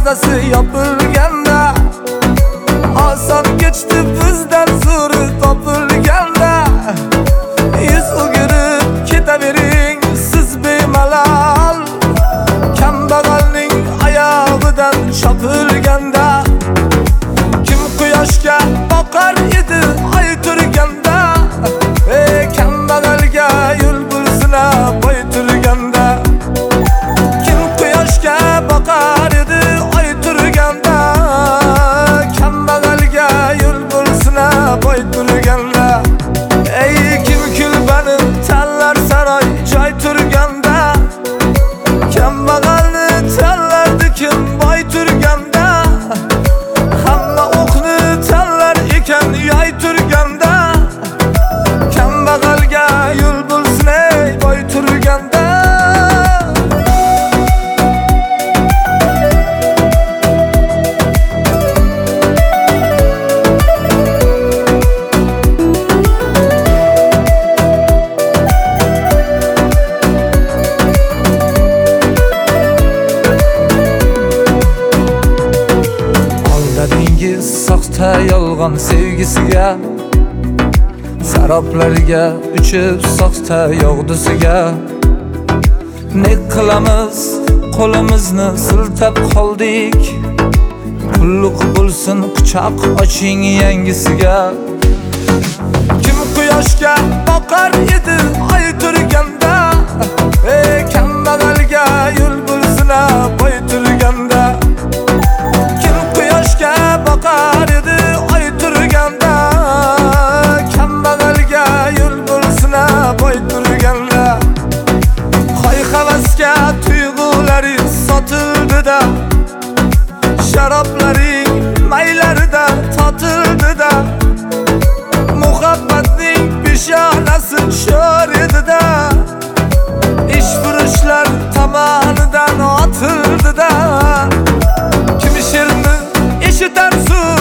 darvozasi yopilganda, oson kechdi bizdan suri topilganda, yuz o'girib ketavering siz bemalol, kambag'alning oyog'idan chopilganda. Kim quyoshga boqar edi oy turganda, kambag'alga yo'l bo'lsina boy turganda. Kim quyoshga boqar edi oy turganda, kambag'alga yo'l bo'lsina boy turganda. Ey kim kulbanim tanlar saroy joy turganda, kambag'alni tanlardi kim boy turganda. Hamma o'qni tanlar ekan yoy turganda, kambag'alga yo'l bo'lsin ey boy turganda. Aldadingiz soxta yolg'on sevgisiga, saroblarga uchib soxta yog'dusiga. Ne qilamiz qo'limizni siltab qoldik, qulluq bo'lsin quchoq oching yangisiga. Kim quyoshga boqar edi oy turganda, kambag'alga yo'l bo'lsin boy turganda. Kim quyoshga boqar edi oy turganda, kambag'alga yo'l bo'lsin boy turganda. Qo'y havasga tuyg'ularing sotildi-da, sharoblaring maylarida totildi-da, muhabbatning peshonasi sho'r edi-da, ishfurushlar tomonidan otildi-da. Kim she'rni eshitar suv